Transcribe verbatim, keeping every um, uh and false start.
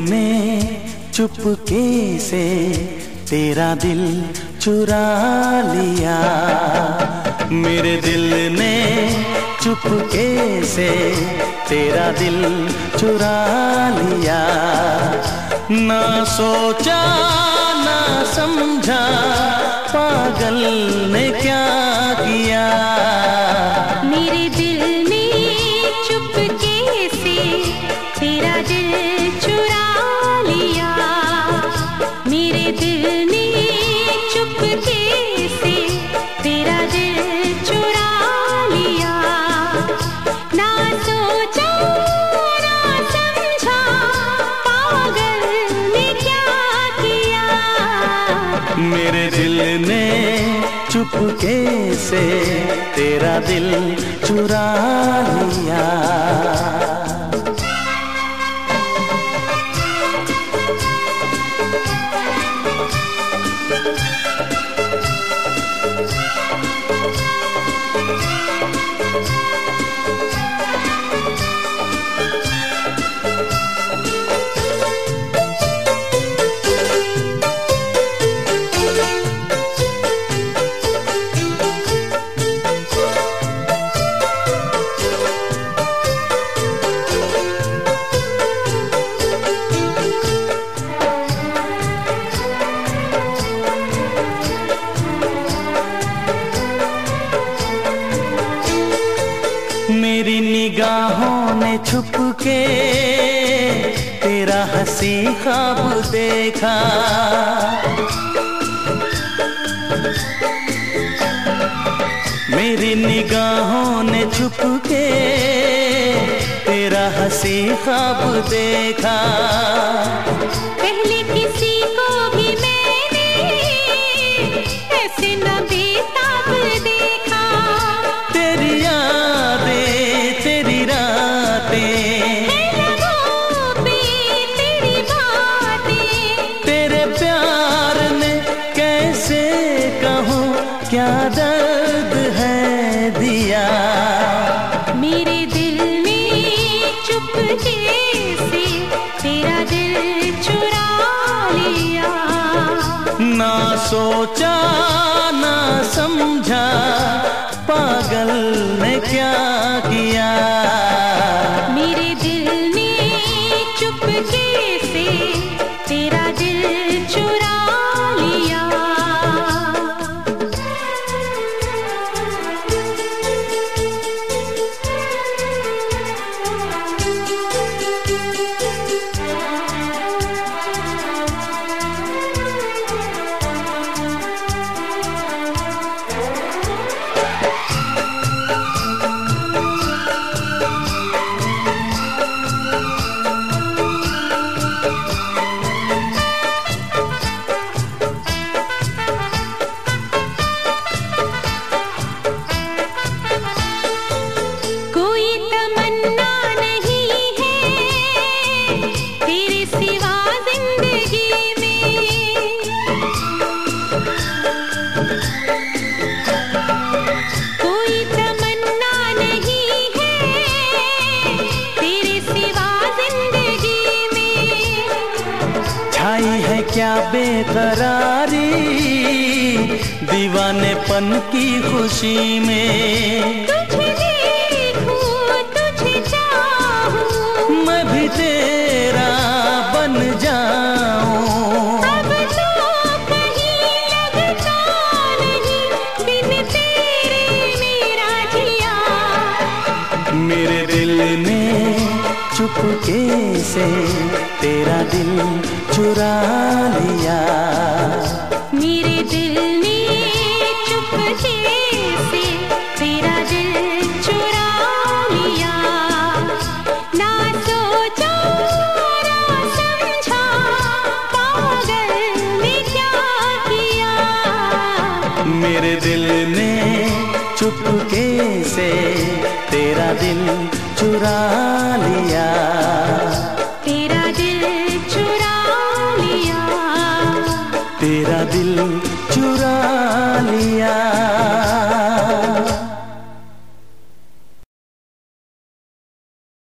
ने चुपके से तेरा दिल चुरा लिया। मेरे दिल ने चुपके से तेरा दिल चुरा लिया। ना सोचा ना समझा पागल ने क्या किया। मेरे दिल ने चुपके से तेरा दिल चुरा लिया। मेरे दिल ने चुपके से तेरा दिल चुरा लिया। ना सोचा ना समझा पागल ने क्या किया। मेरे दिल ने चुपके से तेरा दिल चुरा लिया। मेरी निगाहों ने छुपके तेरा हंसी ख्वाब देखा। मेरी निगाहों ने छुपके तेरा हंसी ख्वाब देखा। पहले किसी को भी मैंने ऐसे न बेताब देखा। तेरी यादें तेरी रातें तेरी बातें तेरे प्यार ने कैसे कहूँ क्या दर्द है दिया। मेरे दिल ने चुपके से तेरा दिल चुरा लिया। ना सोचा ना समझा पागल ने क्या किया। मेरे दिल ने चुपके से तेरा दिल चुरा लिया। क्या बेकरारी दीवानेपन की खुशी में। तुझे देखूं तुझे चाहूं मैं भी तेरा बन जाऊं। अब तो कहीं लगता नहीं बिन तेरे मेरा जिया। मेरे दिल ने चुपके से तेरा दिल चुरा लिया। मेरे दिल ने चुपके से तेरा दिल चुरा लिया। ना सोचा ना समझा पागल ने क्या किया। मेरे दिल ने चुपके से तेरा दिल चुरा लिया। तेरा दिल चुरा लिया। तेरा दिल चुरा लिया।